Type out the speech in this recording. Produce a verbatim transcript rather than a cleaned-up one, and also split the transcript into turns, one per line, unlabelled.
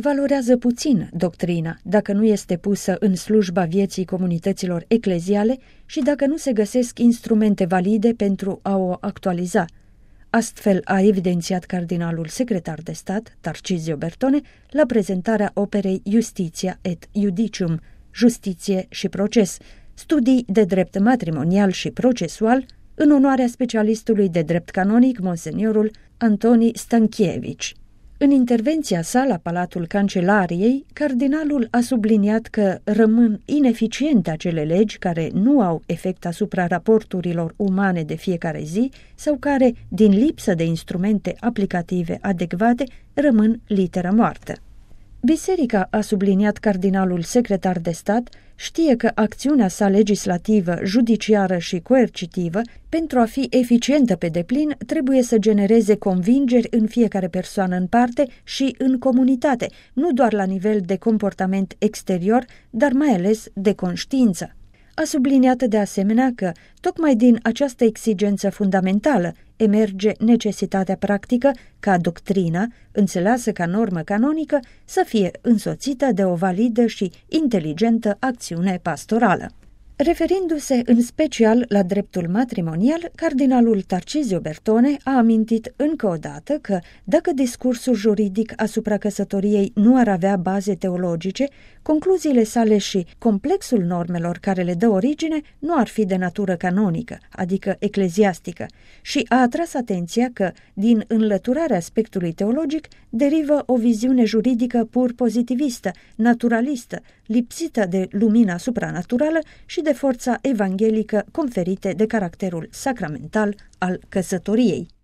valorează puțin doctrina dacă nu este pusă în slujba vieții comunităților ecleziale și dacă nu se găsesc instrumente valide pentru a o actualiza. Astfel a evidențiat cardinalul secretar de stat, Tarcisio Bertone, la prezentarea operei Justitia et Judicium, Justiție și proces, studii de drept matrimonial și procesual, în onoarea specialistului de drept canonic, monseniorul Antoni Stanchievici. În intervenția sa la Palatul Cancelariei, cardinalul a subliniat că rămân ineficiente acele legi care nu au efect asupra raporturilor umane de fiecare zi sau care, din lipsă de instrumente aplicative adecvate, rămân literă moartă. Biserica, a subliniat cardinalul secretar de stat, știe că acțiunea sa legislativă, judiciară și coercitivă, pentru a fi eficientă pe deplin, trebuie să genereze convingeri în fiecare persoană în parte și în comunitate, nu doar la nivel de comportament exterior, dar mai ales de conștiință. A subliniat de asemenea că, tocmai din această exigență fundamentală, emerge necesitatea practică ca doctrina, înțeleasă ca normă canonică, să fie însoțită de o validă și inteligentă acțiune pastorală. Referindu-se în special la dreptul matrimonial, cardinalul Tarcisio Bertone a amintit încă o dată că, dacă discursul juridic asupra căsătoriei nu ar avea baze teologice, concluziile sale și complexul normelor care le dă origine nu ar fi de natură canonică, adică ecleziastică, și a atras atenția că, din înlăturarea aspectului teologic, derivă o viziune juridică pur pozitivistă, naturalistă, lipsită de lumina supranaturală și de forța evanghelică conferite de caracterul sacramental al căsătoriei.